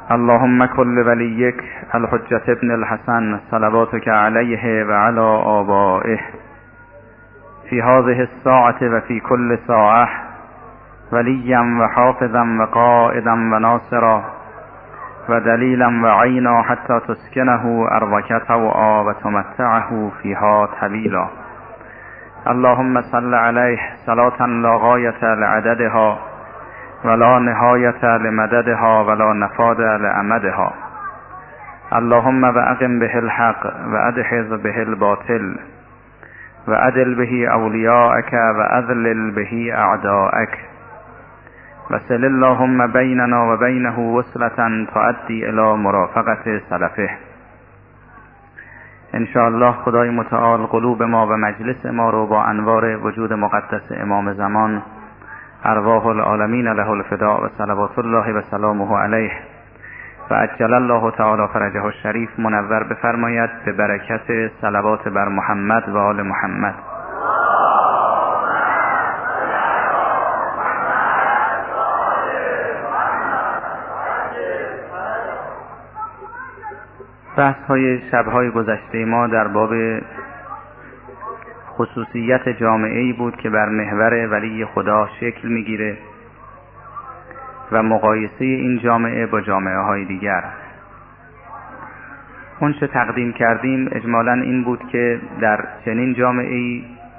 اللهم كل وليك الحجة ابن الحسن صلواتك عليه وعلى آبائه في هذه الساعة وفي كل ساعة وليا وحافظا وقائدا وناصرا ودليلا وعينا حتى تسكنه أرضك طوعا وتمتعه فيها طويلا. اللهم صل عليه صلاة لا غاية لعددها ولا نهاية لمددها ولا نفاد لأمدها. اللهم وأقم به الحق وأدحض به الباطل وأدل به أولياءك وأذلل به أعداءك وصل اللهم بيننا وبينه وصلة تؤدي إلى مرافقة سلفه. ان شاء الله خدای متعال قلوب ما و مجلس ما رو با انوار وجود مقدس امام زمان ارواح العالمین له الفداء و صلوات الله و سلامه علیه و عجل الله تعالی فرجه الشریف منور بفرماید به برکت صلوات بر محمد و آل محمد. بحث های شبهای گذشته ما در باب خصوصیت جامعه‌ای بود که بر محور ولی خدا شکل میگیره و مقایسه این جامعه با جامعه های دیگر. اون چه تقدیم کردیم اجمالاً این بود که در چنین جامعه‌ای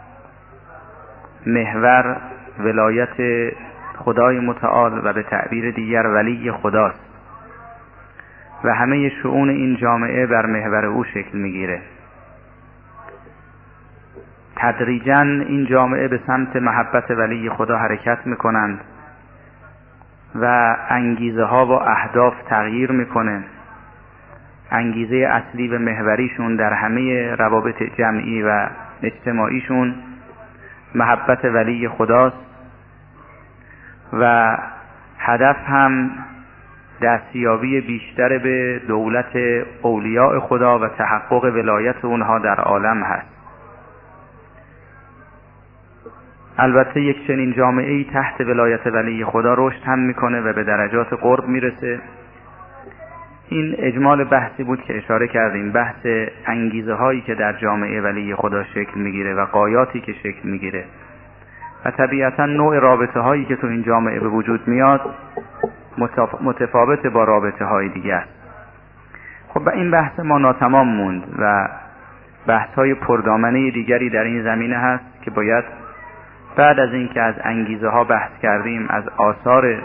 محور ولایت خدای متعال و به تعبیر دیگر ولی خداست و همه شؤون این جامعه بر محور او شکل میگیره. تدریجاً این جامعه به سمت محبت ولی خدا حرکت میکنند و انگیزه ها و اهداف تغییر میکنه. انگیزه اصلی و محوریشون در همه روابط جمعی و اجتماعیشون محبت ولی خداست و هدف هم دستیابی بیشتر به دولت اولیاء خدا و تحقق ولایت اونها در عالم هست. البته یک چنین جامعه‌ای تحت ولایت ولی خدا رشد هم میکنه و به درجات قرب میرسه. این اجمال بحثی بود که اشاره کردیم، بحث انگیزه هایی که در جامعه ولی خدا شکل میگیره و غایاتی که شکل میگیره و طبیعتا نوع رابطه هایی که تو این جامعه به وجود میاد متفاوت با رابطه های دیگر. خب به این بحث ما ناتمام موند و بحث های پردامنه دیگری در این زمینه هست که باید بعد از این که از انگیزه ها بحث کردیم، از آثار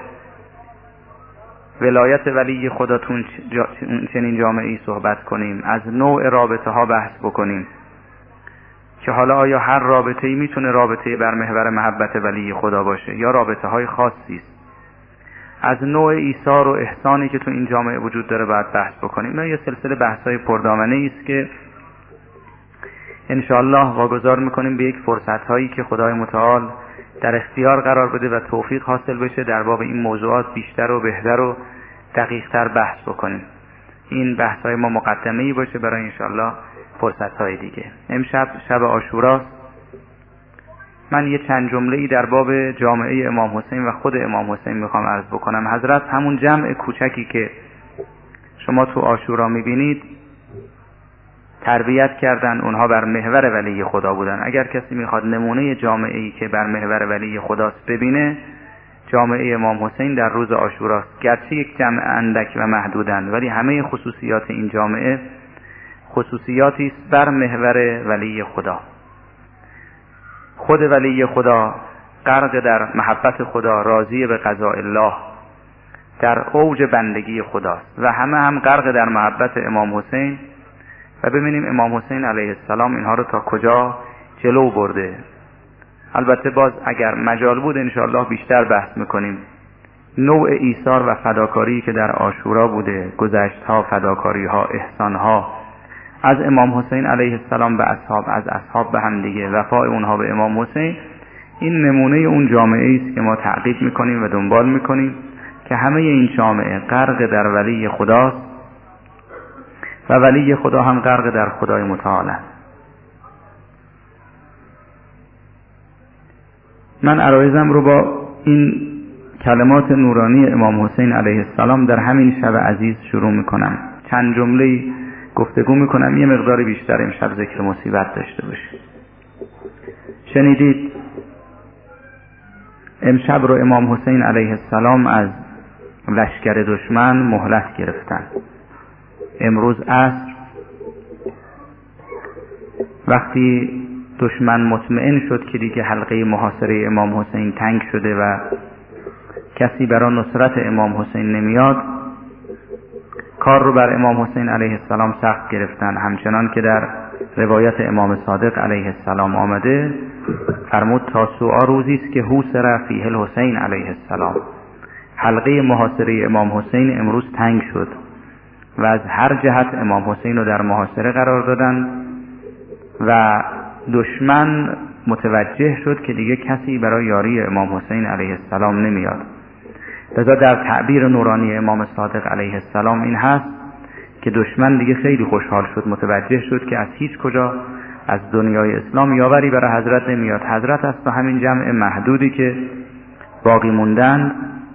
ولایت ولی خدا چنین جامعه‌ای صحبت کنیم، از نوع رابطه ها بحث بکنیم که حالا آیا هر رابطه‌ای میتونه رابطه بر محور محبت ولی خدا باشه یا رابطه های خاصی است. از نوع ایثار و احسانی که تو این جامعه وجود داره باید بحث بکنیم. نه یه سلسله بحث‌های پردامنه است که انشاءالله واگذار میکنیم به یک فرصت‌هایی که خدای متعال در اختیار قرار بده و توفیق حاصل بشه در باب این موضوعات بیشتر و بهتر و دقیق‌تر بحث بکنیم. این بحث‌های ما مقدمه‌ای باشه برای انشاءالله فرصت‌های دیگه. امشب شب عاشوراست. من یه چند جمله‌ای در باب جامعه امام حسین و خود امام حسین میخوام عرض بکنم. حضرت همون جمع کوچکی که شما تو عاشورا میبینید تربیت کردن، اونها بر محور ولی خدا بودن. اگر کسی میخواد نمونه جامعه‌ای که بر محور ولی خداست ببینه، جامعه امام حسین در روز عاشوراست. گرچه یک جمع اندک و محدودند ولی همه خصوصیات این جامعه خصوصیاتی است بر محور ولی خدا. خود ولی خدا غرق در محبت خدا، راضی به قضاء الله، در اوج بندگی خداست و همه هم غرق در محبت امام حسین و ببینیم امام حسین علیه السلام اینها رو تا کجا جلو برده. البته باز اگر مجال بود انشاءالله بیشتر بحث میکنیم. نوع ایثار و فداکاری که در عاشورا بوده، گذشت‌ها، فداکاری‌ها، احسان‌ها از امام حسین علیه السلام به اصحاب، از اصحاب به هم دیگه، وفای اونها به امام حسین، این نمونه اون جامعه است که ما تعقیب میکنیم و دنبال میکنیم که همه این جامعه غرق در ولی خداست و ولی خدا هم غرق در خدای متعال است. من عرایزم رو با این کلمات نورانی امام حسین علیه السلام در همین شب عزیز شروع میکنم. چند جمله گفتگو میکنم، یه مقدار بیشتر امشب ذکر مصیبت داشته باشیم. شنیدید امشب رو امام حسین علیه السلام از لشکر دشمن مهلت گرفتن. امروز عصر وقتی دشمن مطمئن شد که دیگه حلقه محاصره امام حسین تنگ شده و کسی برای نصرت امام حسین نمیاد، کار رو بر امام حسین علیه السلام سخت گرفتن. همچنان که در روایت امام صادق علیه السلام آمده، فرمود تاسوعا روزی است که حوصر فیه الحسین علیه السلام، حلقه محاصره امام حسین امروز تنگ شد و از هر جهت امام حسین رو در محاصره قرار دادن و دشمن متوجه شد که دیگه کسی برای یاری امام حسین علیه السلام نمیاد. لذا در تعبیر نورانی امام صادق علیه السلام این هست که دشمن دیگه خیلی خوشحال شد، متوجه شد که از هیچ کجا از دنیای اسلام یاوری برای حضرت نمیاد. حضرت است و همین جمع محدودی که باقی موندن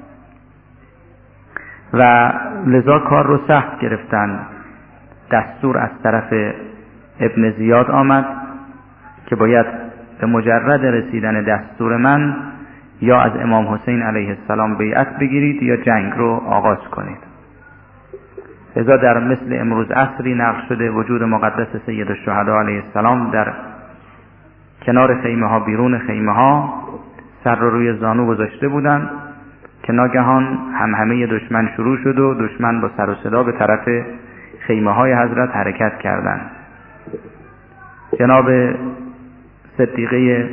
و لذا کار رو سخت گرفتن. دستور از طرف ابن زیاد آمد که باید به مجرد رسیدن دستور من یا از امام حسین علیه السلام بیعت بگیرید یا جنگ رو آغاز کنید. لذا در مثل امروز عصری نقل شده وجود مقدس سید الشهدا علیه السلام در کنار خیمه ها، بیرون خیمه ها، سر رو روی زانو گذاشته بودن که ناگهان همهمه دشمن شروع شد و دشمن با سر و صدا به طرف خیمه های حضرت حرکت کردند. جناب صدیقه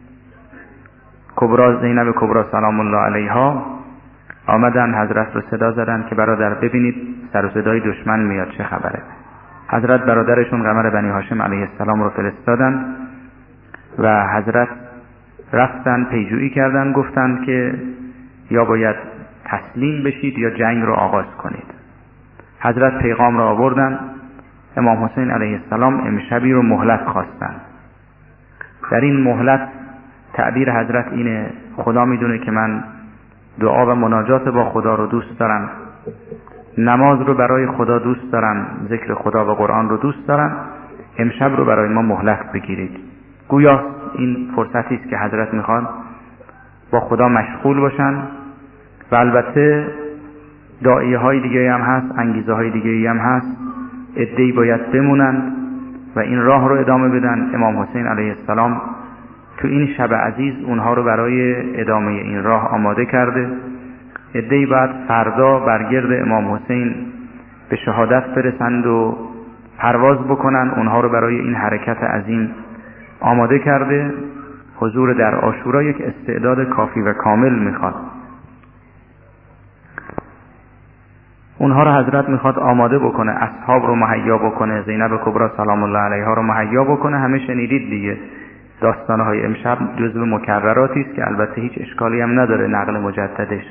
کبرا زینب کبرا سلام الله علیها آمدن حضرت رو صدا زدن که برادر ببینید سر و صدای دشمن میاد، چه خبره. حضرت برادرشون قمر بنی هاشم علیه السلام رو فرستادن و حضرت رفتن پیجویی کردن، گفتن که یا باید تسلیم بشید یا جنگ رو آغاز کنید. حضرت پیغام را آوردن، امام حسین علیه السلام امشبی رو مهلت خواستن. در این مهلت تعبیر حضرت اینه خدا میدونه که من دعا و مناجات با خدا رو دوست دارم، نماز رو برای خدا دوست دارم، ذکر خدا و قرآن رو دوست دارم، امشب رو برای ما مهلت بگیرید. گویا این فرصتی است که حضرت میخوان با خدا مشغول باشن و البته داعیه های دیگه هم هست، انگیزه های دیگه هم هست، عده‌ای باید بمونن و این راه رو ادامه بدن. امام حسین علیه السلام تو این شب عزیز اونها رو برای ادامه این راه آماده کرده. عده‌ای بعد فردا برگرد امام حسین به شهادت برسند و پرواز بکنن، اونها رو برای این حرکت عظیم آماده کرده. حضور در عاشورا یک استعداد کافی و کامل میخواد. اونها رو حضرت میخواد آماده بکنه، اصحاب رو مهیا بکنه، زینب کبرا سلام الله علیها رو مهیا بکنه. همه شنیدید دیگه، داستانهای امشب جزو مکرراتی است که البته هیچ اشکالی هم نداره نقل مجددش.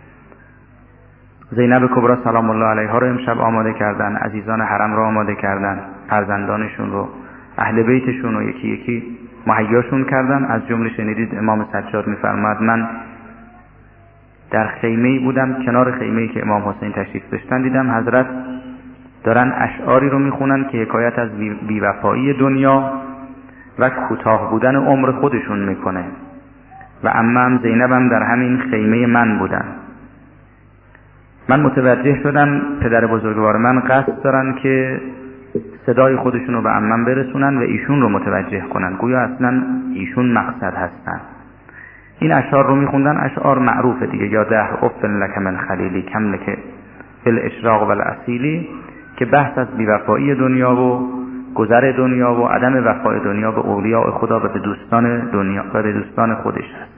زینب کبرا سلام الله علیها رو امشب آماده کردن، عزیزان حرم رو آماده کردن، فرزندانشون رو، اهل بیتشون رو یکی یکی مهیاشون کردن. از جمله شنیدید امام سجاد میفرماد من در خیمه‌ای بودم، کنار خیمه‌ای که امام حسین تشریف داشتن، دیدم حضرت دارن اشعاری رو میخونن که حکایت از بیوفایی دنیا و کوتاه بودن عمر خودشون میکنه و عمم زینبم در همین خیمه من بودن. من متوجه شدم پدر بزرگوار من قصد دارن که صدای خودشون رو به عمم برسونن و ایشون رو متوجه کنن، گویا اصلا ایشون مقصد هستن. این اشعار رو میخوندن، اشعار معروفه دیگه، یا دهر افن لک من خلیلی کم لک بالاشراق والاصیلی، که بحث از بیوفایی دنیا و گذر دنیا و عدم وفای دنیا به اولیاء خدا و به دوستان دنیا و به دوستان خودش هست.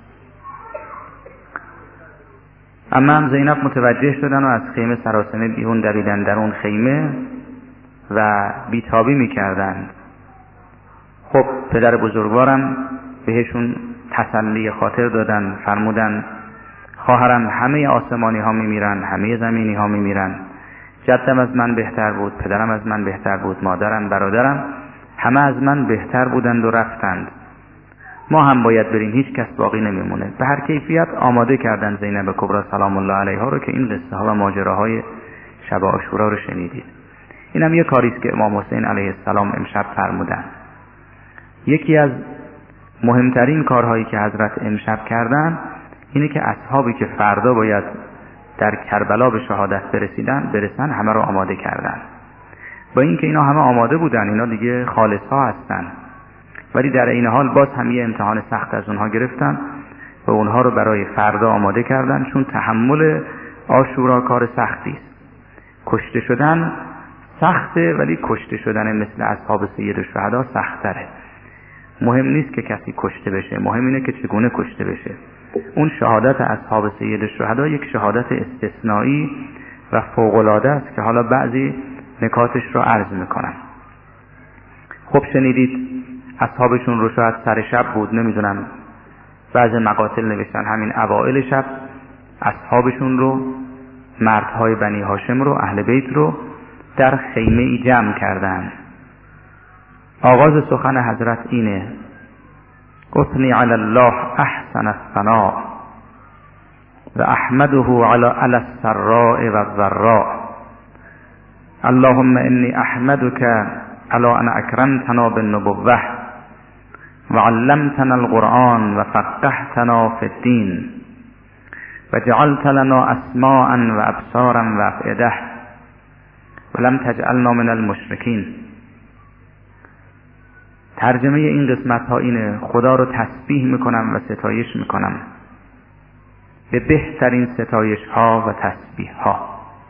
اما زینب متوجه شدن و از خیمه سراسیمه بیرون دویدن در اون خیمه و بیتابی میکردن. خب پدر بزرگوارم بهشون تسلی خاطر دادن، فرمودن خواهرم همه آسمانی ها میمیرن، همه زمینی ها میمیرن، جدم از من بهتر بود، پدرم از من بهتر بود، مادرم، برادرم همه از من بهتر بودند و رفتند. ما هم باید بریم، هیچ کس باقی نمیمونه. به هر کیفیت آماده کردن زینب کبری سلام الله علیها رو که این قصه ها و ماجراهای شب عاشورا رو شنیدید. اینم یه کاری است که امام حسین علیه السلام امشب فرمودن. یکی از مهمترین کارهایی که حضرت امشب کردن اینه که اصحابی که فردا باید در کربلا به شهادت برسن همه رو آماده کردن. با اینکه اینا همه آماده بودن، اینا دیگه خالص ها هستن، ولی در این حال باز هم یه امتحان سخت از اونها گرفتن و اونها رو برای فردا آماده کردن، چون تحمل عاشورا کار سختی است. کشته شدن سخته، ولی کشته شدن مثل اصحاب سید الشهدا سخت‌تره. مهم نیست که کسی کشته بشه، مهم اینه که چگونه کشته بشه. اون شهادت اصحاب سید الشهدا یک شهادت استثنایی و فوق‌العاده است که حالا بعضی نکاتش رو عرض میکنم. خب شنیدید اصحابشون رو شاید سر شب بود، نمیدونم، بعضی مقاتل نوشتن همین اوائل شب اصحابشون رو، مردهای بنی هاشم رو، اهل بیت رو در خیمه ای جمع کردن. آغاز سخن حضرت اینه: اثنی علی الله احسن الثناء و احمده علی السراء و الضراء. اللهم انی احمدک علی ان اکرمتنا بالنبوة و علمتنا القرآن و فقهتنا فی الدین و جعلت لنا اسماعا و ابصارا و افئده و لم تجعلنا من المشرکین. ترجمه این قسمت ها اینه: خدا رو تسبیح میکنم و ستایش میکنم به بهترین ستایش ها و تسبیح ها،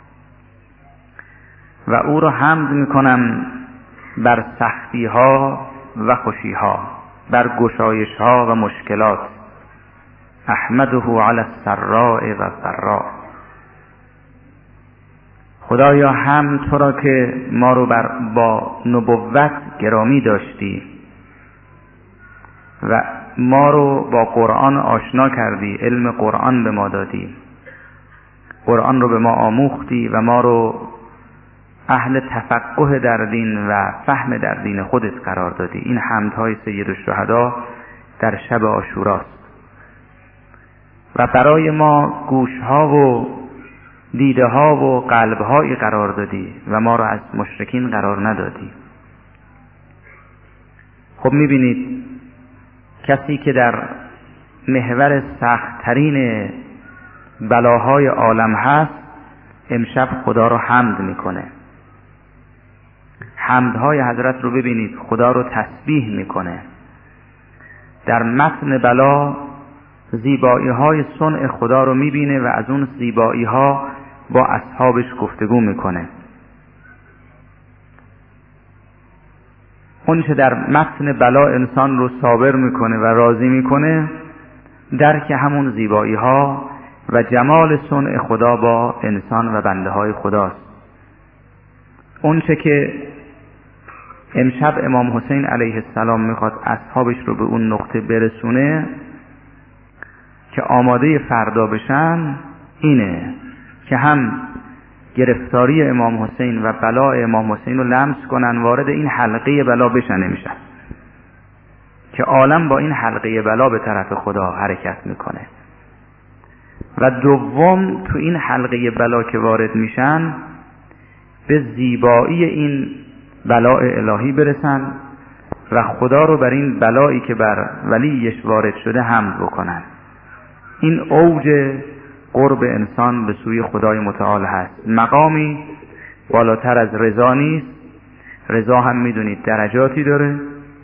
و او رو حمد میکنم بر سختی ها و خوشی ها، بر گشایش ها و مشکلات. احمده علی السراء و الضراء. خدایا حمد تو را که ما رو با نبوت گرامی داشتی و ما رو با قرآن آشنا کردی، علم قرآن به ما دادی، قرآن رو به ما آموختی و ما رو اهل تفقه در دین و فهم در دین خودت قرار دادی. این حمدهای سید الشهدا در شب عاشوراست. و برای ما گوشها و دیده ها و قلب هایی قرار دادی و ما را از مشرکین قرار ندادی. خب میبینید کسی که در محور سخت‌ترین بلاهای عالم هست امشب خدا رو حمد میکنه. حمدهای حضرت رو ببینید، خدا رو تسبیح میکنه. در متن بلا زیبایی های صنع خدا رو میبینه و از اون زیبایی ها با اصحابش گفتگو میکنه. اون چه در متن بلا انسان رو صابر میکنه و راضی میکنه، درک همون زیبایی ها و جمال صنع خدا با انسان و بنده های خداست. اون چه که امشب امام حسین علیه السلام میخواد اصحابش رو به اون نقطه برسونه که آماده فردا بشن، اینه که هم گرفتاری امام حسین و بلا امام حسین رو لمس کنن، وارد این حلقه بلا بشن امشب، که عالم با این حلقه بلا به طرف خدا حرکت میکنه. و دوم تو این حلقه بلا که وارد میشن به زیبایی این بلاء الهی برسن و خدا رو بر این بلایی که بر ولیش وارد شده حمد بکنن. این اوج قرب انسان به سوی خدای متعال هست. مقامی بالاتر از رضا نیست. رضا هم میدونید درجاتی داره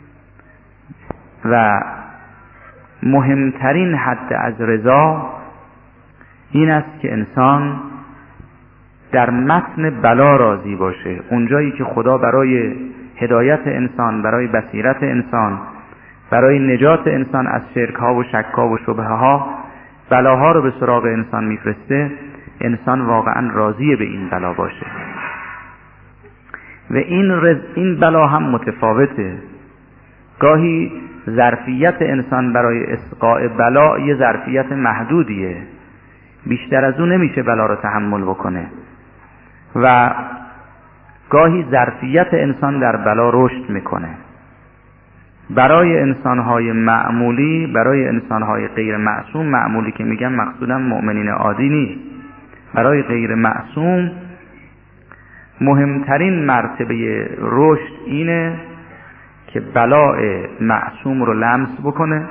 و مهمترین حد از رضا این است که انسان در متن بلا راضی باشه. اونجایی که خدا برای هدایت انسان، برای بصیرت انسان، برای نجات انسان از شرک ها و شک ها و شبهه ها بلاها رو به سراغ انسان میفرسته، انسان واقعا راضی به این بلا باشه. و این بلا هم متفاوته. گاهی ظرفیت انسان برای اسقاء بلا یه ظرفیت محدودیه، بیشتر از اون نمیشه بلا رو تحمل بکنه. و گاهی ظرفیت انسان در بلا رشد میکنه. برای انسانهای معمولی، برای انسانهای غیر معصوم، معمولی که میگم مقصودم مؤمنین عادی نیست، برای غیر معصوم مهمترین مرتبه رشد اینه که بلاء معصوم رو لمس بکنه،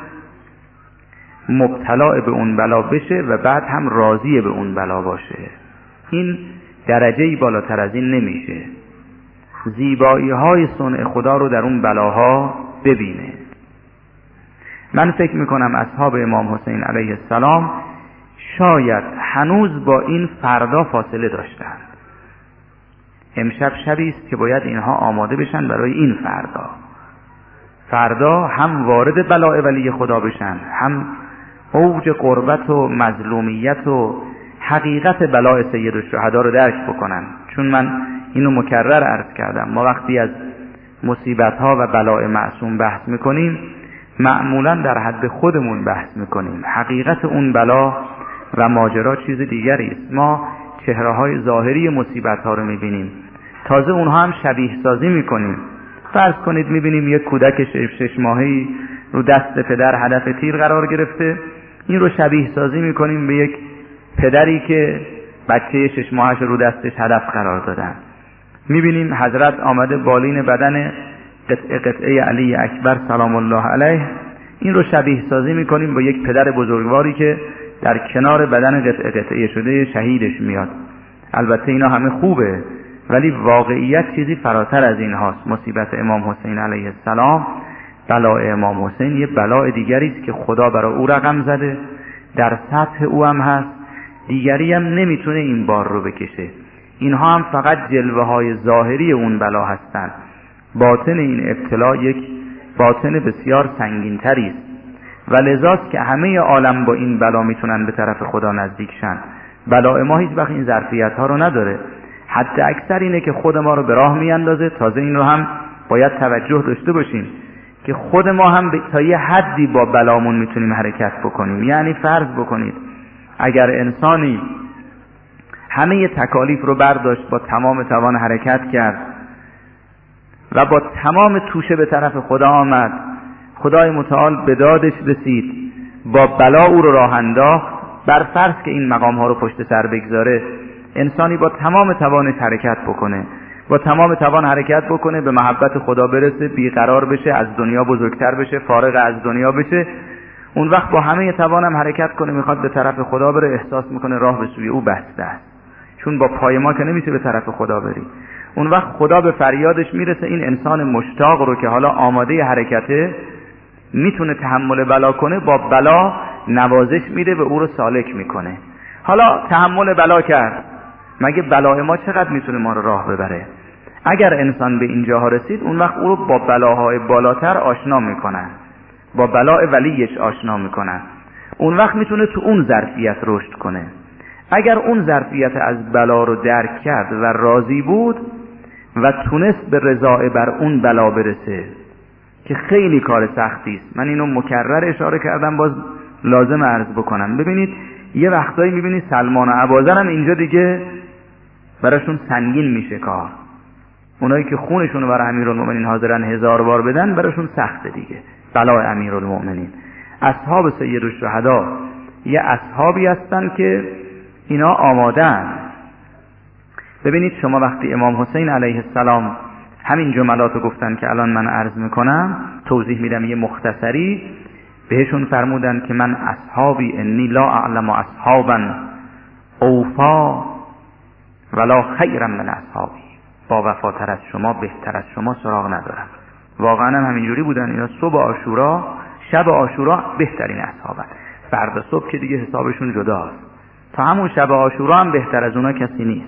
مبتلا به اون بلا بشه و بعد هم راضی به اون بلا باشه. این درجه‌ای بالاتر از این نمیشه. زیبایی های صنع خدا رو در اون بلاها ببینه. من فکر میکنم اصحاب امام حسین علیه السلام شاید هنوز با این فردا فاصله داشتند. امشب شبی است که باید اینها آماده بشن برای این فردا هم وارد بلاء ولی خدا بشن، هم اوج قربت و مظلومیت و حقیقت بلاء سید الشهدا رو درک بکنن. چون من اینو مکرر عرض کردم، ما وقتی از مصیبت ها و بلاء معصوم بحث میکنیم معمولا در حد خودمون بحث میکنیم. حقیقت اون بلا و ماجرا چیز دیگری است. ما چهره های ظاهری مصیبت ها رو میبینیم، تازه اونها هم شبیه سازی میکنیم. فرض کنید میبینیم یک کودک 6 ماهه‌ای رو دست پدر هدف تیر قرار گرفته، این رو شبیه سازی میکنیم به یک پدری که بچه 6 ماهش رو دستش هدف قرار دادن. میبینیم حضرت آمده بالین بدن قطعه علی اکبر سلام الله علیه، این رو شبیه سازی میکنیم با یک پدر بزرگواری که در کنار بدن قطعه شده شهیدش میاد. البته اینا همه خوبه، ولی واقعیت چیزی فراتر از این هاست. مصیبت امام حسین علیه السلام، بلاء امام حسین یه بلاء دیگری است که خدا برای او رقم زده، در سطح او هم هست، دیگری هم نمیتونه این بار رو بکشه. اینها هم فقط جلوه های ظاهری اون بلا هستند. باطن این ابتلا یک باطن بسیار سنگین تری است و لذاست که همه عالم با این بلا میتونن به طرف خدا نزدیک شن. بلاء ما هیچ وقت این ظرفیت ها رو نداره، حتی اکثر اینه که خود ما رو به راه میاندازه. تازه این رو هم باید توجه داشته باشیم که خود ما هم تا یه حدی با بلامون میتونیم حرکت بکنیم. یعنی فرض بکنید اگر انسانی همه تکالیف رو برداشت، با تمام توان حرکت کرد و با تمام توشه به طرف خدا آمد، خدای متعال به دادش رسید، با بلا او رو راه انداخت، بر فرض که این مقام ها رو پشت سر بگذاره، انسانی با تمام توانش حرکت بکنه، با تمام توان حرکت بکنه، به محبت خدا برسه، بیقرار بشه، از دنیا بزرگتر بشه، فارغ از دنیا بشه، اون وقت با همه توانم حرکت کنه، میخواد به طرف خدا بره، احساس میکنه راه به سوی او بسته است، چون با پای ما که نمیشه به طرف خدا بری. اون وقت خدا به فریادش میرسه، این انسان مشتاق رو که حالا آماده حرکته، میتونه تحمل بلا کنه، با بلا نوازش میده و او رو سالک میکنه. حالا تحمل بلا کرد، مگه بلای ما چقدر میتونه ما رو راه ببره؟ اگر انسان به اینجاها رسید، اون وقت او رو با بلاهای بالاتر آشنا میکنن، با بلاء ولیش آشنا میکنن. اون وقت میتونه تو اون ظرفیت رشد کنه. اگر اون ظرفیت از بلا رو درک کرد و راضی بود و تونست به رضای بر اون بلا برسه که خیلی کار سختی است، من اینو مکرر اشاره کردم، باز لازم عرض بکنم. ببینید یه وقتایی میبینید سلمان و ابوذر هم اینجا دیگه براشون سنگین میشه کار. اونایی که خونشون رو برای امیرالمومنین حاضرن 1000 بار بدن، براشون سخته دیگه بلای امیرالمومنین. اصحاب سید الشهدا یه اصحابی هستن که اینا آمادن. ببینید شما وقتی امام حسین علیه السلام همین جملاتو گفتن که الان من عرض میکنم، توضیح میدم یه مختصری، بهشون فرمودن که من اصحابی انی لا اعلم اصحابا اوفا ولا خیرا من اصحابی، با وفاتر از شما، بهتر از شما سراغ ندارم. واقعا هم همینجوری بودن اینا. صبح عاشورا، شب عاشورا بهترین اصحابن. فردا صبح که دیگه حسابشون جداست، تا همون شب عاشورا هم بهتر از اونا کسی نیست،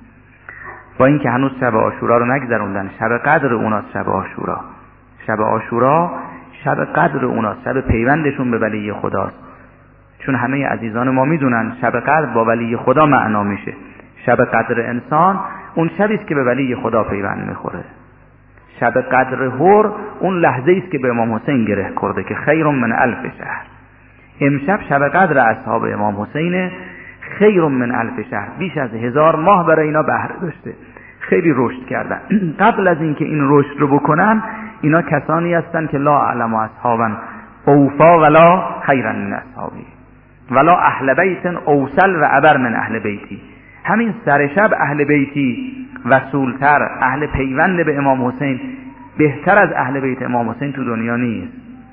با اینکه هنوز شب عاشورا رو نگذروندن. شب قدر اوناست شب عاشورا. شب عاشورا شب قدر اوناست، شب پیوندشون به ولی خداست. چون همه عزیزان ما میدونن شب قدر با ولی خدا معنا میشه. شب قدر انسان اون شبی است که به ولی خدا پیوند میخوره. شب قدر هور اون لحظه است که به امام حسین گره کرده که خیر من 1000 شهر. امشب شب قدر اصحاب امام حسین خیر من 1000 شهر، بیش از 1000 ماه برای اینا بهره داشته. خیلی رشد کردن. قبل از اینکه این رشد رو بکنن اینا کسانی هستند که لا اعلم اصحابا اوفا ولا خیرا من اصحابی ولا اهل بیت اوصل و ابر من اهل بیتی. همین سر شب اهل بیتی وصولتر، اهل پیوند به امام حسین بهتر از اهل بیت امام حسین تو دنیا نیست.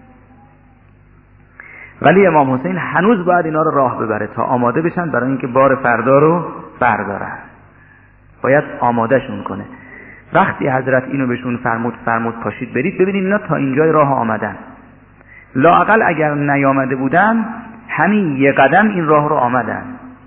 ولی امام حسین هنوز باید اینا رو راه ببره تا آماده بشن برای اینکه بار فردا رو بردارن. باید آمادهشون کنه. وقتی حضرت اینو بهشون فرمود پاشید برید، ببینید اینا تا اینجای راه آمدن. لااقل اگر نیامده بودن همین یه قدم این راه رو آمدن.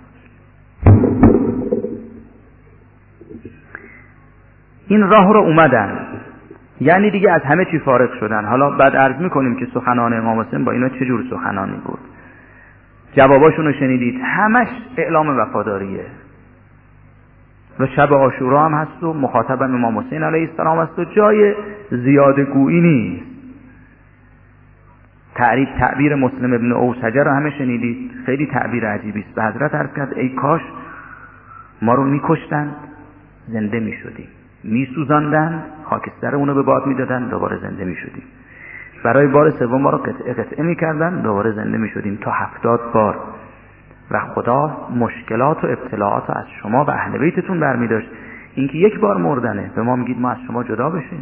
این راه رو اومدن، یعنی دیگه از همه چی فارغ شدن. حالا بعد عرض میکنیم که سخنان امام حسین با اینا چه جور سخنانی بود. جواباشون رو شنیدید، همش اعلام وفاداریه. و شب عاشورا هم هست و مخاطب امام حسین علیه السلام هست و جای زیاده گویی نیست. تعبیر مسلم ابن اوسجه رو همه شنیدید، خیلی تعبیر عجیبی است. به حضرت عرض کرد ای کاش ما رو میکشتند زنده میشدیم، میسوزاندند خاکستر اونو به باد میدادن دوباره زنده میشدیم، برای بار سوم ما رو قطعه میکردن دوباره زنده میشدیم تا 70 بار. و خدا مشکلات و ابتلاعات رو از شما و اهل بیتتون برمیداشت. اینکه یک بار مردنه به ما میگید ما از شما جدا بشیم.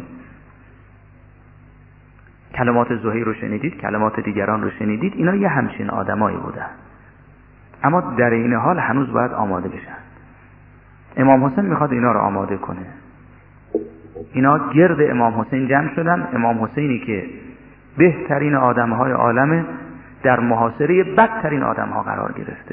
کلمات زهیر رو شنیدید، کلمات دیگران رو شنیدید، اینا یه همچین آدمایی بودن. اما در این حال هنوز باید آماده بشن. امام حسین میخواد اینا رو آماده کنه. اینا گرد امام حسین جمع شدن. امام حسینی که بهترین آدمهای عالمه در محاصره بدترین آدمها قرار گرفته.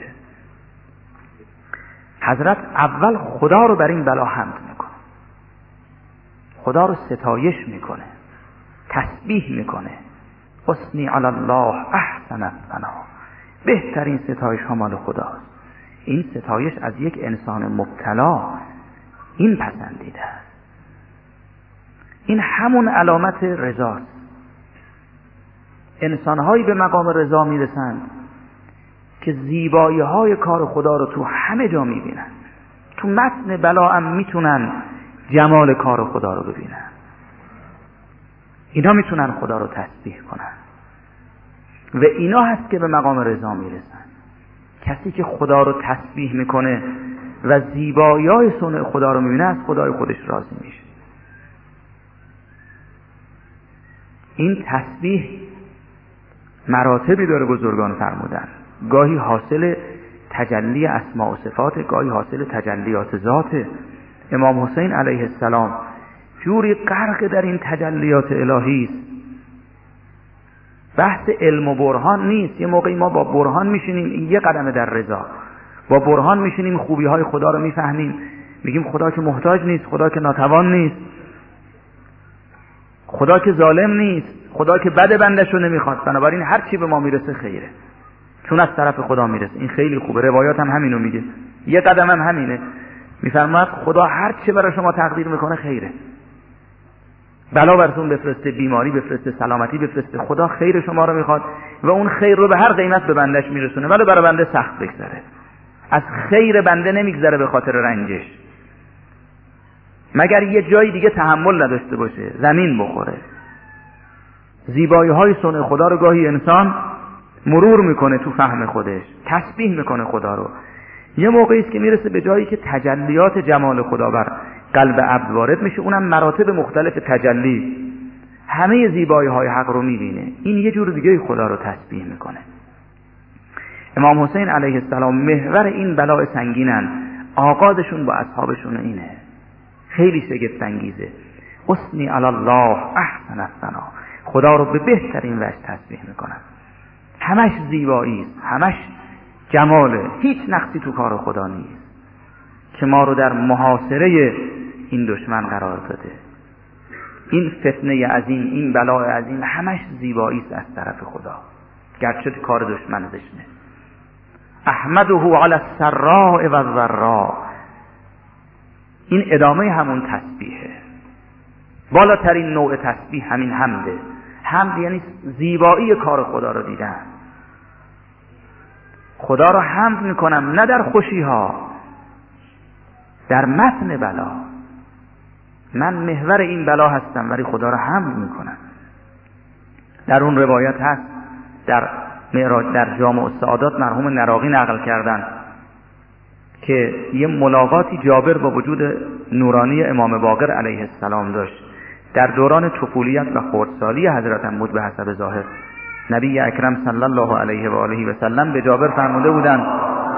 حضرت اول خدا رو بر این بلا حمد میکنه، خدا رو ستایش میکنه، تسبیح میکنه. حسنی علی الله احسن الثنا، بهترین ستایش ها مال خداست. این ستایش از یک انسان مبتلا این پسندیده است. این همون علامت رضاست. انسانهایی به مقام رضا میرسند که زیبایی های کار خدا رو تو همه جا میبینن، تو متن بلا هم میتونن جمال کار خدا رو ببینن. اینا میتونن خدا رو تسبیح کنن و اینا هست که به مقام رضا میرسن. کسی که خدا رو تسبیح میکنه و زیبایی های صنع خدا رو میبینه از خدای خودش راضی میشه. این تسبیح مراتبی داره بزرگان فرمودن. گاهی حاصل تجلی اسماء و صفات، گاهی حاصل تجلیات ذات. امام حسین علیه السلام جوری غرق در این تجلیات الهی است. بحث علم و برهان نیست. یه موقعی ما با برهان میشینیم یه قدم در رضا، با برهان میشینیم خوبی های خدا رو میفهمیم، میگیم خدا که محتاج نیست، خدا که ناتوان نیست، خدا که ظالم نیست، خدا که بد بندش رو نمیخواد، بنابراین هر چی به ما میرسه خیره چون از طرف خدا میرسه. این خیلی خوبه. روایات هم همینو میگه. یه قدم هم همینه. میفرماید خدا هر چی برای شما تقدیر میکنه خیره. بلا براتون بفرسته، بیماری بفرسته، سلامتی بفرسته، خدا خیر شما رو میخواد و اون خیر رو به هر قیمت به بندش میرسونه، ولی برای بنده سخت بگذره. از خیر بنده نمیگذره به خاطر رنجش، مگر یه جایی دیگه تحمل نداشته باشه، زمین بخوره. زیبایی های صنع خدا رو گاهی انسان مرور میکنه تو فهم خودش، تسبیح میکنه خدا رو. یه موقعی است که میرسه به جایی که تجلیات جمال خدا بر قلب عبد وارد میشه، اونم مراتب مختلف تجلی، همه زیبایی های حق رو میبینه. این یه جور دیگه خدا رو تسبیح میکنه. امام حسین علیه السلام محور این بلاء سنگینن. آغازشون با اصحابشون اینه، خیلی شگفت انگیزه. حسنی علی الله احسن الثنا، خدا رو به بهترین وجه تسبیح میکنن. همش زیبایی است، همش جماله، هیچ نقصی تو کار خدا نیست که ما رو در محاصره این دشمن قرار داده. این فتنه عظیم، این بلاء عظیم همش زیبایی است از طرف خدا، گرچه کار دشمن زشته. احمده علی السراء و الضراء، این ادامه همون تسبیحه. بالاترین نوع تسبیح همین حمده. حمد یعنی زیبایی کار خدا رو دیدن. خدا رو حمد میکنم نه در خوشی ها، در متن بلا. من محور این بلا هستم ولی خدا رو حمد میکنم. در اون روایت هست در معراج در جامع السعادات مرحوم نراقی نقل کردن که یه ملاقاتی جابر با وجود نورانی امام باقر علیه السلام داشت در دوران طفولیت و خردسالی حضرت بود. به حسب ظاهر نبی اکرم صلی الله علیه و آله و سلم به جابر فرموده بودند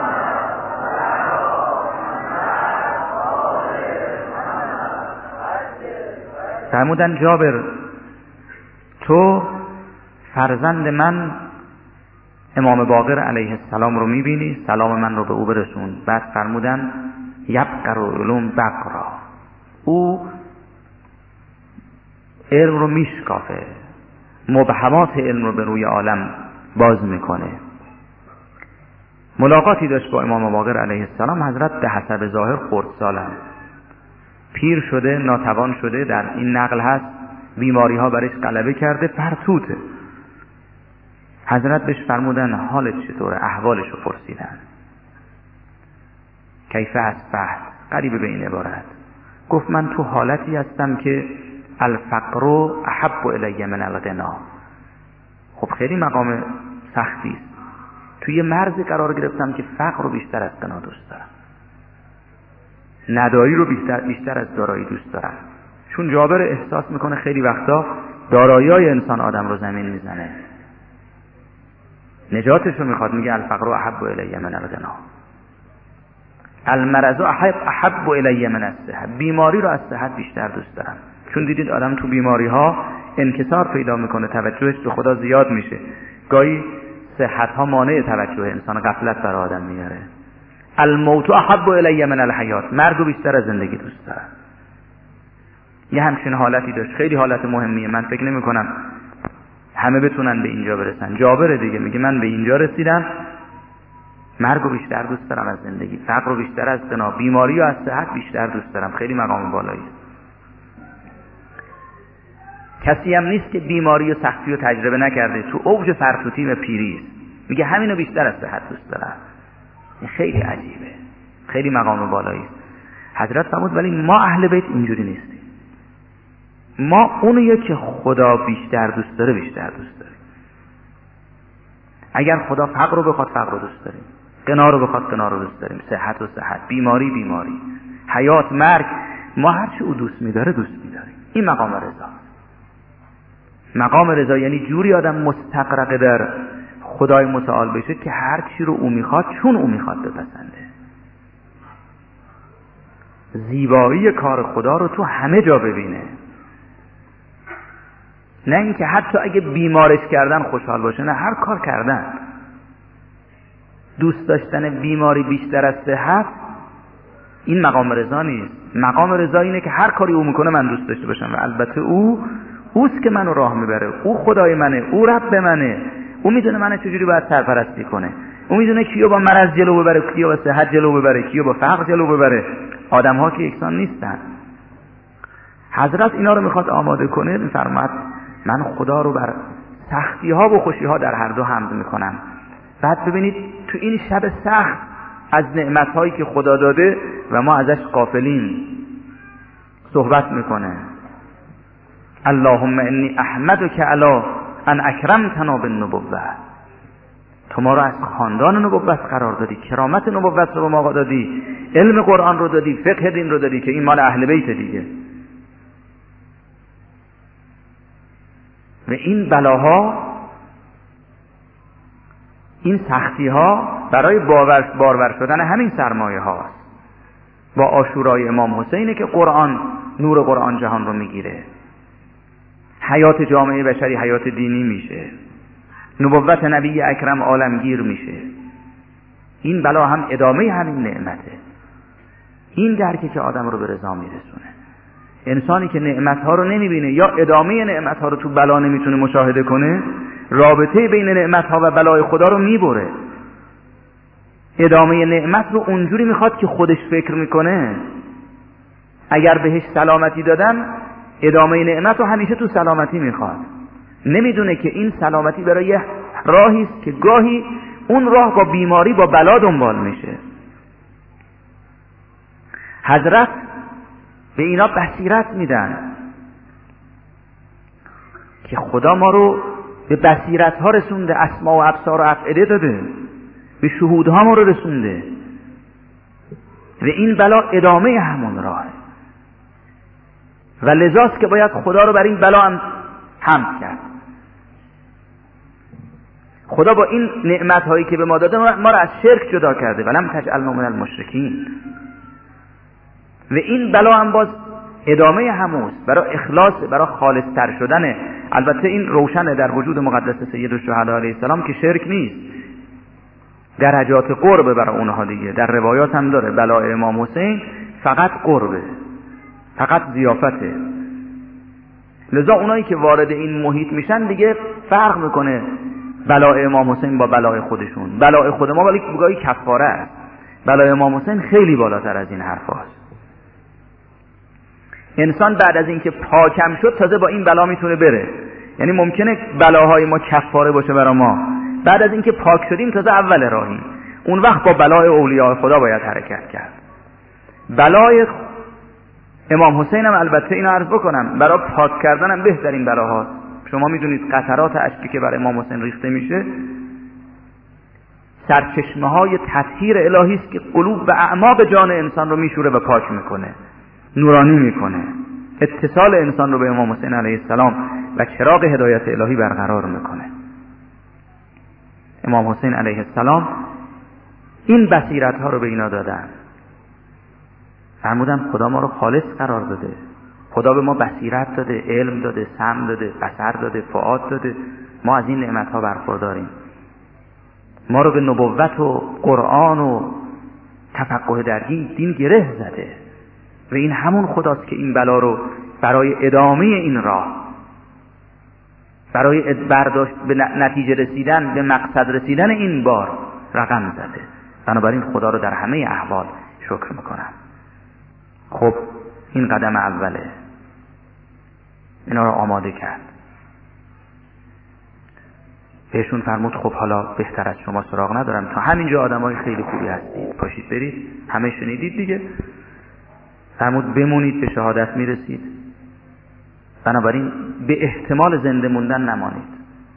جابر تو فرزند من امام باقر علیه السلام رو میبینی، سلام من رو به او برسون. بعد فرمودن یبقر علوم بقرا، او علم رو میشکافه، مبهمات علم رو به روی عالم باز میکنه. ملاقاتی داشت با امام باقر علیه السلام. حضرت به حسب ظاهر خردسالن، پیر شده، ناتوان شده، در این نقل هست بیماری ها برش غلبه کرده، فرتوته. حضرت بهش فرمودن حالت چطوره؟ احوالش رو پرسیدن. کیف اصبحت؟ قریب به این عبارت گفت من تو حالتی هستم که الفقر احب الی من الغنا. خب خیلی مقام سختی است. توی مرزی قرار گرفتم که فقر رو بیشتر از غنا دوست دارم، نداری رو بیشتر از دارایی دوست دارم. چون جابر احساس میکنه خیلی وقتا دارایی‌های انسان آدم رو زمین میزنه، نجاتش رو میخواد. میگه الفقر احب الی من الغنا، المرض احب الی من الصحه. بیماری رو از صحت بیشتر دوست دارم. چون دیدید آدم تو بیماری ها انکسار پیدا میکنه، توجهش به خدا زیاد میشه، گاهی صحت ها مانع توجه انسان، غفلت بر آدم میاره. الموت احب الی من الحیات، مرگ رو بیشتر از زندگی دوست دارم. یه همچین حالتی داشت، خیلی حالت مهمیه. من فکر نمی کنم همه بتونن به اینجا برسن. جابر دیگه میگه من به اینجا رسیدم، مرگ رو بیشتر دوست دارم از زندگی، فقر رو بیشتر از غنا، بیماری رو از صحت بیشتر دوست دارم. خیلی مقام بالایی. کسی هم نیست که بیماری و سختی رو تجربه نکرده، تو اوج فرتوتی و پیری میگه همینو بیشتر از صحت دوست دارم. این خیلی عجیبه، خیلی مقام بالایی. حضرت فرمود ولی ما اهل بیت اینجوری نیستیم. ما اونیه که خدا بیشتر دوست داره بیشتر دوست داریم. اگر خدا فقر رو بخواد فقر رو دوست داریم، غنا رو بخواد غنا رو دوست داریم، صحت و صحت، بیماری بیماری، حیات مرگ، ما هر چی او دوست می‌داره دوست می‌داریم. این مقام رضا. مقام رضا یعنی جوری آدم مستغرق در خدای متعال بشه که هر چی رو او میخواد چون او میخواد بپسنده. زیبایی کار خدا رو تو همه جا ببینه، نه اینکه حتی اگه بیمارش کردن خوشحال باشه، نه هر کار کردن. دوست داشتن بیماری بیشتر از صحت این مقام رضا نیست. مقام رضا اینه که هر کاری او میکنه من دوست داشته باشم و البته اوست که منو راه میبره، او خدای منه، او رب منه، او میدونه منو چجوری باید سرپرستی کنه، او میدونه کیو با مرض جلو ببره، کیو با صحت جلو ببره، کیو با فقر جلو ببره. آدم ها که یکسان نیستن. حضرت اینا رو میخواد آماده کنه، میفرماد من خدا رو بر سختی ها و خوشی ها در هر دو حمد میکنم. بعد ببینید تو این شب سخت از نعمت هایی که خدا داده و ما ازش غافلیم صحبت میکنه. اللهم انی احمدک علی ان اکرمتنا بالنبوة. تو ما رو از خاندان نبوت قرار دادی، کرامت نبوت رو به ما دادی، علم قرآن رو دادی، فقه دین رو دادی که این مال اهل بیت دیگه. و این بلاها، این سختی ها برای بارور شدن همین سرمایه هاست. با عاشورای امام حسینه که قرآن، نور قرآن جهان رو میگیره، حیات جامعه بشری حیات دینی میشه، نبوت نبی اکرم عالمگیر میشه. این بلا هم ادامه همین نعمته. این درکی که آدم رو به رضا میرسونه. انسانی که نعمت ها رو نمیبینه یا ادامه نعمت ها رو تو بلا نمیتونه مشاهده کنه، رابطه بین نعمت ها و بلای خدا رو میبره. ادامه نعمت رو اونجوری میخواد که خودش فکر میکنه. اگر بهش سلامتی دادن، ادامه نعمت رو همیشه تو سلامتی میخواد. نمیدونه که این سلامتی برای راهی است که گاهی اون راه با بیماری، با بلا دنبال میشه. حضرت به اینا بصیرت میدن که خدا ما رو به بصیرت ها رسونده، اسماء و ابصار و افئده داده، به شهودها ما رو رسونده و این بلا ادامه همون راه و لذاست که باید خدا رو بر این بلا هم حمد کرد. خدا با این نعمت هایی که به ما داده ما رو از شرک جدا کرده، ولم تجعلنا من المشرکین، و این بلا هم باز ادامه هموست برای اخلاص، برای خالص تر شدن. البته این روشنه در وجود مقدس سید الشهدا علیه السلام که شرک نیست، درجات قربه برای اونها دیگه. در روایات هم داره بلای امام حسین فقط قربه، فقط ضیافته. لذا اونایی که وارد این محیط میشن دیگه فرق میکنه بلای امام حسین با بلای خودشون. بلای خود ما ولی بگاهی کفاره است، بلای امام حسین خیلی بالاتر از این حرف هست. انسان بعد از اینکه پاکم شد تازه با این بلا میتونه بره. یعنی ممکنه بلاهای ما کفاره باشه برای ما، بعد از اینکه پاک شدیم تازه اول راهیم، اون وقت با بلای اولیاء خدا باید حرکت کرد. بلای امام حسین هم البته اینو عرض بکنم برای پاک کردن هم بهترین بلاهاست. شما میدونید قطرات اشکی که برای امام حسین ریخته میشه سرچشمه های تطهیر الهی است که قلوب و اعماق جان انسان رو میشوره و پاک میکنه، نورانی میکنه، اتصال انسان رو به امام حسین علیه السلام و چراغ هدایت الهی برقرار میکنه. امام حسین علیه السلام این بصیرت ها رو به اینا دادن. فرمودن خدا ما رو خالص قرار داده، خدا به ما بصیرت داده، علم داده، سمع داده، بصر داده، فؤاد داده، ما از این نعمت ها برخورداریم. ما رو به نبوت و قرآن و تفقه در دین گره زده و این همون خداست که این بلا رو برای ادامه این راه، برای برداشت به نتیجه رسیدن، به مقصد رسیدن این بار رقم زده. بنابراین خدا رو در همه احوال شکر میکنم. خب این قدم اوله، اینا رو آماده کرد. بهشون فرمود خب حالا بهتر از شما سراغ ندارم، تا همینجا آدمای خیلی خوبی هستید، پاشید برید، همه شنیدید دیگه. فرمود بمونید، به شهادت میرسید، بنابراین به احتمال زنده موندن نمانید،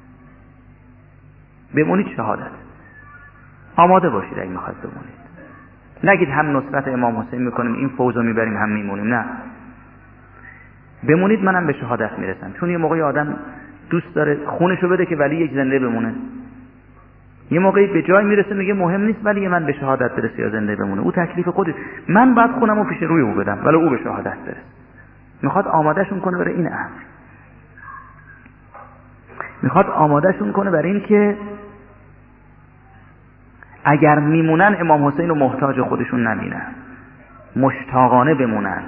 بمونید شهادت، آماده باشید اگه میخواید بمونید. نگید هم نصرت امام حسین میکنیم این فوزو میبریم هم میمونیم، نه، بمونید منم به شهادت میرسم. چون یه موقعی آدم دوست داره خونشو بده که ولی یک زنده بمونه، یه موقعی به جای میرسه میگه مهم نیست ولی من به شهادت برسه یا زنده بمونه، او تکلیف خودش، من بعد خونمو پیش روی او بدم ولی او به شهادت برسه. میخواد آمادهشون کنه برای این امر، میخواد آمادهشون کنه برای این که اگر میمونن امام حسین رو محتاج خودشون نبینن، مشتاقانه بمونن.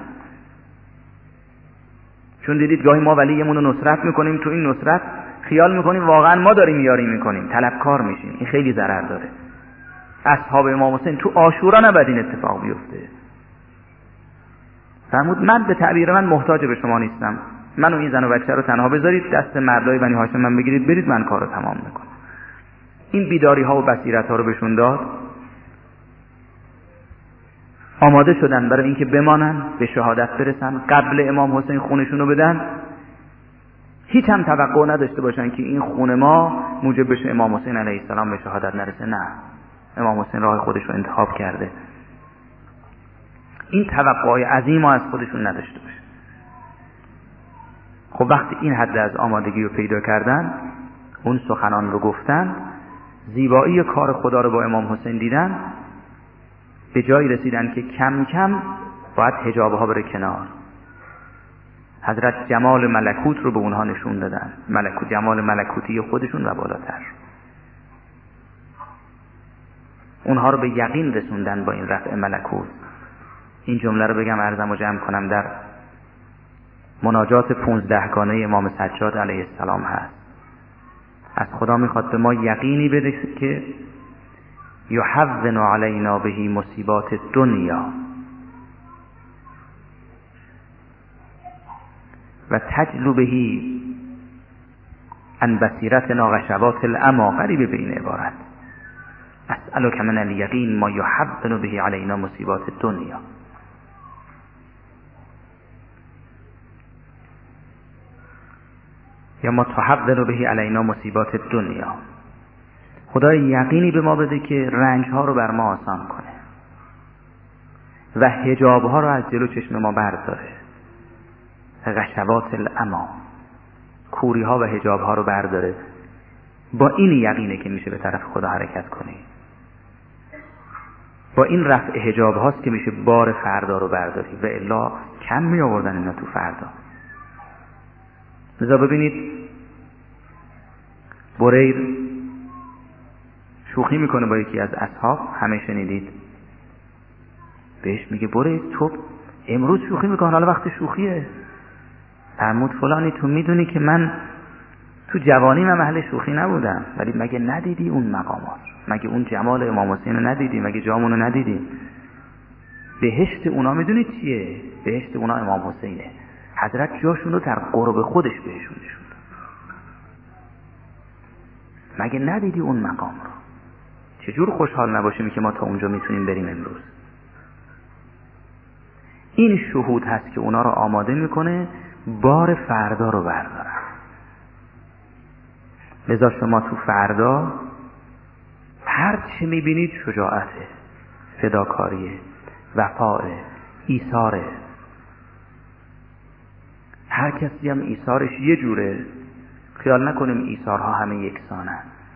چون دیدید گاهی ما ولیمون رو نصرت میکنیم، تو این نصرت خیال میکنیم واقعا ما داریم یاری میکنیم، طلبکار میشیم، این خیلی ضرر داره. اصحاب امام حسین تو عاشورا نباید این اتفاق بیفته. فرمود من به تعبیر من محتاج به شما نیستم، من و این زن و بچه رو تنها بذارید، دست مردای بنی هاشم من بگیرید، برید، من کارو تمام میکنم. این بیداری ها و بصیرت ها رو بهشون داد. آماده شدن برای اینکه بمانن، به شهادت برسن، قبل امام حسین خونشون رو بدن. هیچ هم توقع نداشته باشن که این خون ما موجب بشه امام حسین علیه السلام به شهادت نرسه. نه، امام حسین راه خودش رو انتخاب کرده. این توقعای عظیم از خودشون نداشته باشه. خب وقتی این حد از آمادگی رو پیدا کردن، اون سخنان رو گفتن، زیبایی کار خدا رو با امام حسین دیدن، به جایی رسیدن که کم کم باید حجابها بره کنار. حضرت جمال ملکوت رو به اونها نشون دادن، ملکوت، جمال ملکوتی خودشون و بالاتر. اونها رو به یقین رسوندن با این رفع ملکوت. این جمله رو بگم عرضم و جمع کنم، در مناجات 15 گانه امام سجاد علیه السلام هست. از خدا میخواد به ما یقینی بده که یحون علینا بهی مصیبات دنیا و تجلو بهی عن بصیرتنا غشوات العمی. قریب به این عبارت، اسألک من الیقین ما یحون بهی علینا مصیبات دنیا. یا ما تحول بهی علینا مصیبات دنیا. خدا یقینی به ما بده که رنج ها رو بر ما آسان کنه و حجاب ها رو از جلو چشم ما برداره، غشوات العمی، کوری ها و حجاب ها رو برداره. با این یقینه که میشه به طرف خدا حرکت کنی. با این رفع حجاب هاست که میشه بار فردا رو برداری، و الا کم می آوردن اینا تو فردا. لذا ببینید بریر شوخی میکنه با یکی از اصحاب، همه شنیدید، بهش میگه بریر تو امروز شوخی میکنه، حالا وقت شوخیه. فرمود فلانی تو میدونی که من تو جوانی من محل شوخی نبودم، ولی مگه ندیدی اون مقامات، مگه اون جمال امام حسین رو ندیدی، مگه جامونو ندیدی؟ بهشت اونا میدونید چیه؟ بهشت اونا امام حسینه. حضرت جاشون رو در قرب خودش بهشون نشون داد. مگه ندیدی اون مقام رو؟ چجور خوشحال نباشیم که ما تا اونجا میتونیم بریم امروز؟ این شهود هست که اونا رو آماده میکنه بار فردا رو بردارن. لذا شما تو فردا هر چه میبینید شجاعته، فداکاریه، وفاءه، ایثاره. هر کسی هم ایثارش یه جوره. خیال نکنیم ایثارها همه یکسانن.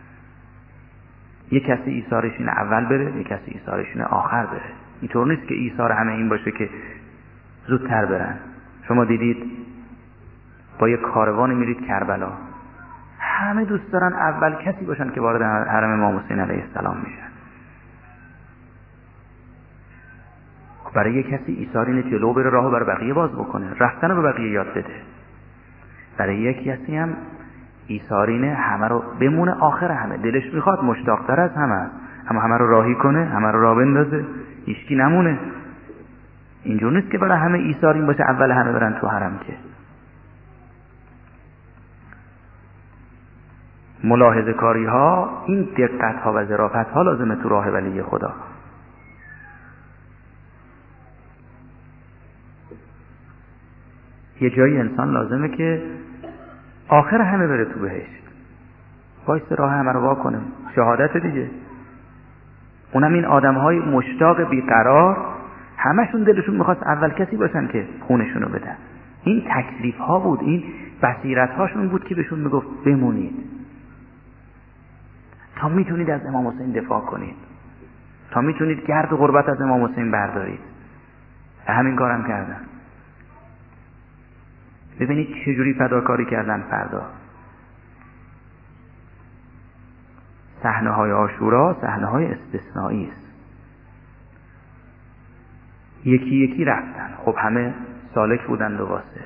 یک کسی ایثارش اینه اول بره، یک کسی ایثارش اینه آخر بره. اینطور نیست که ایثار همه این باشه که زودتر برن. شما دیدید با یک کاروانی میرید کربلا، همه دوست دارن اول کسی باشن که وارد حرم امام حسین علیه السلام میشن. برای یک کسی ایثار اینه جلو بره، راهو برای بقیه باز بکنه، رفتن رو به بقیه یاد بده. برای یک کسی هم ایثار اینه همه رو بمونه آخر همه، دلش میخواد مشتاق‌تر از همه، اما همه رو راهی کنه، همه رو راه بندازه، هیچکی نمونه. اینجور نیست که برای همه ایثار این باشه اول همه برن تو حرم. که ملاحظه کاری ها، این دقت ها و ظرافت ها لازمه تو راه ولی خدا. یه جایی انسان لازمه که آخر همه بره تو بهشت، وایس راه همه رو وا کنه، شهادت دیگه. اونم این آدم های مشتاق بیقرار، همشون دلشون میخواست اول کسی باشن که خونشونو بدن. این تکلیف ها بود، این بصیرت هاشون بود که بهشون میگفت بمونید تا میتونید از امام حسین دفاع کنید، تا میتونید گرد و غربت از امام حسین بردارید. و همین کارم کردن. ببینید چجوری فداکاری کردن فردا. صحنه های عاشورا صحنه های استثنایی است. یکی یکی رفتن. خب همه سالک بودند و واسه.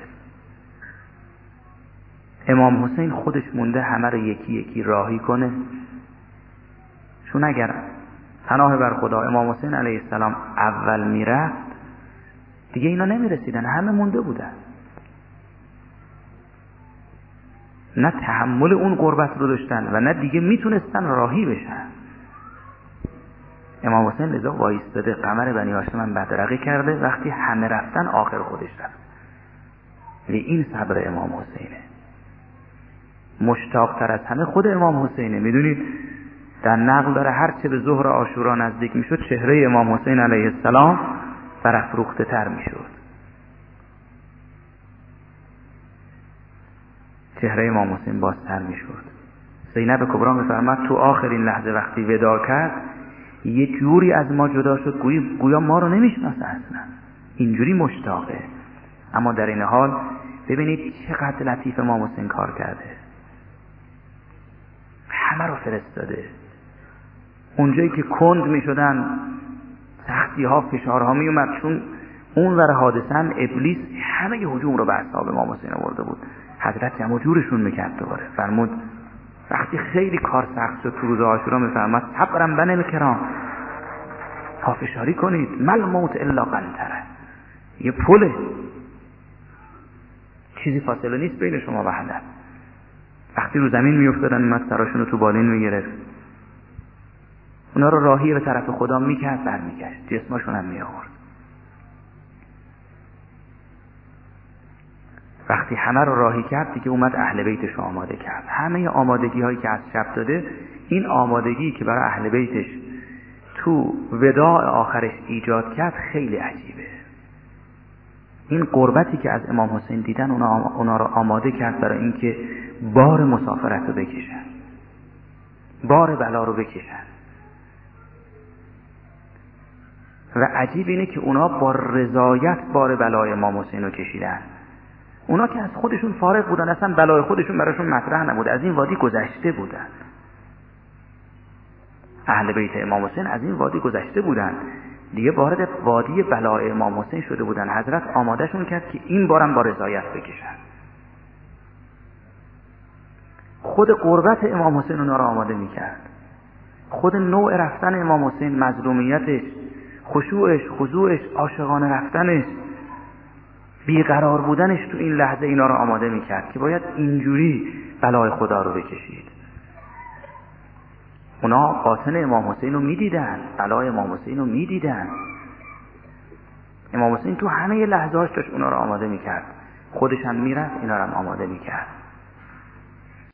امام حسین خودش مونده همه رو یکی یکی راهی کنه. چون اگر پناه بر خدا امام حسین علیه السلام اول میرفت دیگه اینا نمیرسیدن، همه مونده بودن. نه تحمل اون غربت رو داشتن و نه دیگه میتونستن راهی بشن. امام حسین لذا وایستاده، قمر بنی هاشم هم بدرقه کرده، وقتی همه رفتن آخر خودش رفت. این صبر امام حسینه. مشتاق‌تر از همه خود امام حسینه. میدونید در نقل داره هر چه به ظهر عاشورا نزدیک میشد چهره امام حسین علیه السلام برافروخته تر میشد. چهره امام حسین بازتر میشد. زینب کبرا میفرماد تو آخرین لحظه وقتی وداع کرد یه جوری از ما جدا شد گویا ما رو نمیشناسه اصلا، اینجوری مشتاقه. اما در این حال ببینید چقدر لطیف امام حسین کار کرده، همه رو فرستاده. اونجایی که کند میشدن، سختی ها فشارها میومد، چون اون ور حادثه هم ابلیس همه هجوم رو به اصحاب امام حسین آورده بود. حضرت جمع جورشون میکرد دوباره. فرمود وقتی خیلی کار سخت شد تو روز عاشورا میفرماد صبرم بن الکرام، پافشاری کنید، مل موت الا قنطره، یه پله، چیزی فاصله نیست بین شما و هدف. وقتی رو زمین میافتادن اومد سراشون رو تو بالین میگرفت، اونا رو راهی به طرف خدا میکرد، برمیگشت، جسمشون هم میآورد. وقتی همه رو راهی کرد دیگه اومد اهل بیتش رو آماده کرد. همه آمادگی هایی که از شب داده، این آمادگی که برای اهل بیتش تو وداع آخرش ایجاد کرد خیلی عجیبه. این قربتی که از امام حسین دیدن اونا رو آماده کرد برای اینکه بار مسافرت رو بکشن، بار بلا رو بکشن. و عجیب اینه که اونا با رضایت بار بلای امام حسین رو کشیدن. اونا که از خودشون فارغ بودن، اصلا بلای خودشون براشون مطرح نبود، از این وادی گذشته بودن. اهل بیت امام حسین از این وادی گذشته بودن، دیگه وارد وادی بلای امام حسین شده بودن. حضرت آمادهشون کرد که این بارم با رضایت بکشن. خود قربت امام حسین اونا رو آماده میکرد، خود نوع رفتن امام حسین، مظلومیتش، خشوعش، خضوعش، عاشقانه رفتنش، بیقرار بودنش تو این لحظه اینا رو آماده میکرد که باید اینجوری بلای خدا رو بکشید. اونا قاطن امام حسین رو میدیدن، بلای امام حسین رو میدیدن. امام حسین تو همه لحظه‌اش داشت اونا رو آماده میکرد، خودش هم میرفت اینا رو هم آماده میکرد.